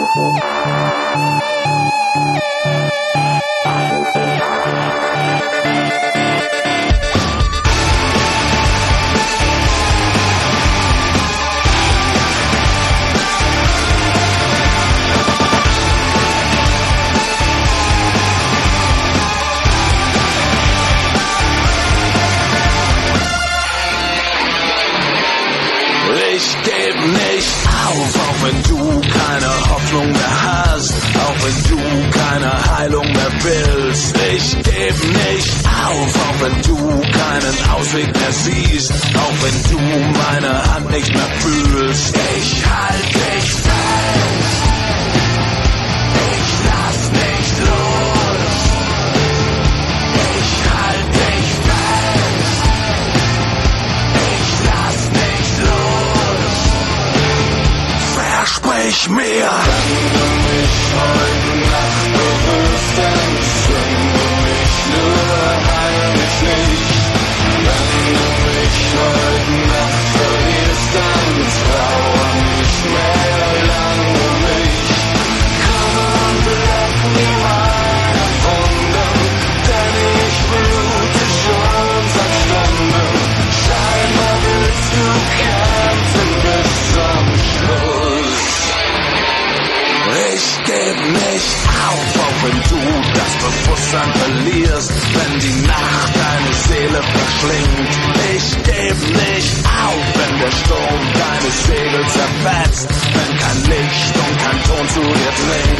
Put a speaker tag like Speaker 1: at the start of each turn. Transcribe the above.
Speaker 1: Ich geb nicht auf, auch wenn du keine Hoffnung mehr hast, auch wenn du keine Heilung mehr willst. Ich geb nicht auf, auch wenn du keinen Ausweg mehr siehst, auch wenn du meine Hand nicht mehr fühlst. Ich halt dich fest, ich lass nicht los. Ich halt dich fest, ich lass nicht los. Versprich mir, wenn du mich heute Nacht berührst, dann zwing du mich nur heimlich nicht. Wenn du mich heute Nacht verlierst, dann trauer nicht mehr lang um mich. Komm und leck mir meine Wunden, denn ich blute schon seit Stunden. Scheinbar willst du kämpfen bis zum Schluss. Ich geb nicht auf, auch wenn du das Bewusstsein verlierst, wenn die Nacht deine Seele verschlingt. Ich geb nicht auf, wenn der Sturm deine Segel zerfetzt, wenn kein Licht und kein Ton zu dir dringt.